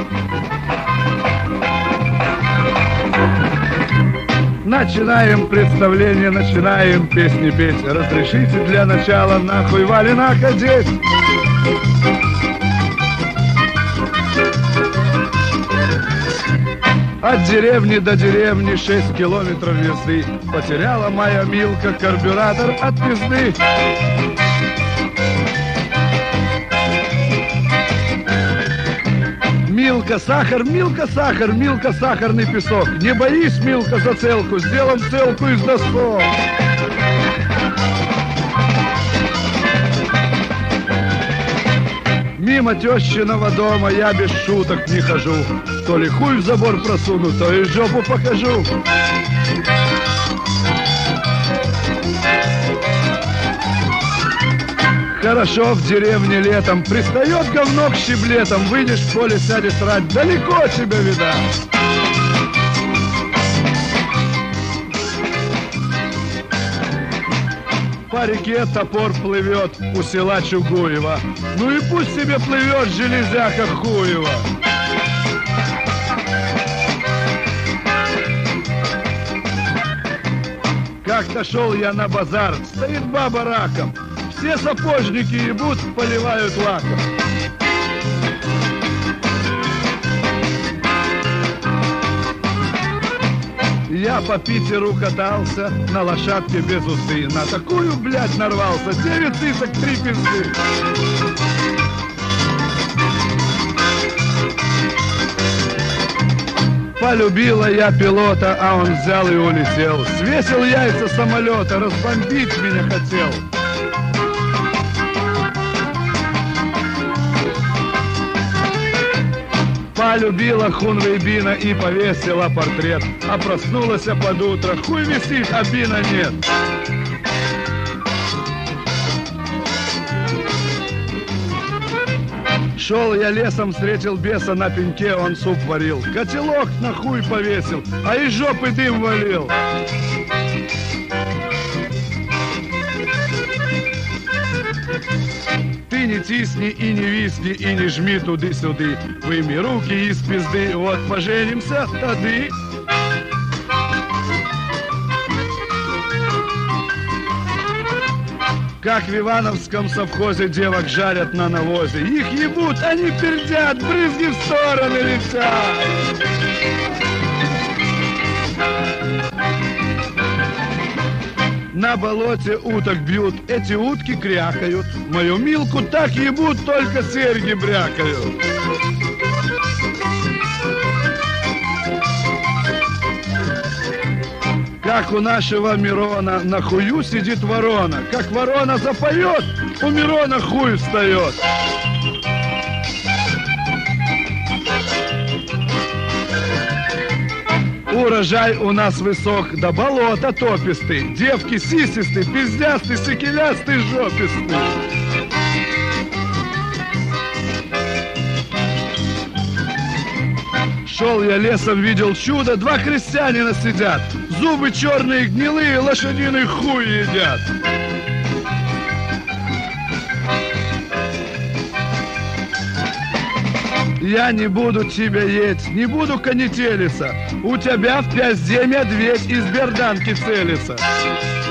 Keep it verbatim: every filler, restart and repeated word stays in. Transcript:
Начинаем представление, начинаем песни петь. Разрешите для начала нахуй валенок одеть. От деревни до деревни шесть километров езды. Потеряла моя Милка карбюратор от пизды. Милка, сахар, Милка, сахар, Милка, сахарный песок. Не боись, Милка, за целку, сделам целку из досок. Мимо тещиного дома я без шуток не хожу. То ли хуй в забор просуну, то и жопу покажу. Хорошо в деревне летом, пристает говно к щеблетам. Выйдешь в поле, сядешь срать, далеко тебя видать. По реке топор плывет у села Чугуева. Ну и пусть себе плывет железяка Хуева. Как-то шел я на базар, стоит баба раком. Все сапожники ебут, поливают лаком. Я по Питеру катался на лошадке без усы. На такую, блядь, нарвался, девять тысяч три пизды. Полюбила я пилота, а он взял и улетел. Свесил яйца самолета, разбомбить меня хотел. Полюбила хунвейбина и повесила портрет. А проснулась под утро, хуй висит, а бина нет. Шел я лесом, встретил беса на пеньке, он суп варил. Котелок на хуй повесил, а из жопы дым валил. Ты не тисни и не висни, и не жми туды-сюды. Выми руки из пизды, вот поженимся тады. Как в Ивановском совхозе девок жарят на навозе. Их ебут, они пердят, брызги в стороны летят. На болоте уток бьют, эти утки крякают. Мою Милку так ебут, только серьги брякают. Как у нашего Мирона на хую сидит ворона. Как ворона запоет, у Мирона хуй встает. Урожай у нас высок, да болото топистый. Девки сисистый, пиздястый, сикелястый, жопистый. Шел я лесом, видел чудо, два крестьянина сидят. Зубы черные, гнилые, лошадиный хуй едят. Я не буду тебя есть, не буду конетелиться. У тебя в пизде медведь из берданки целится.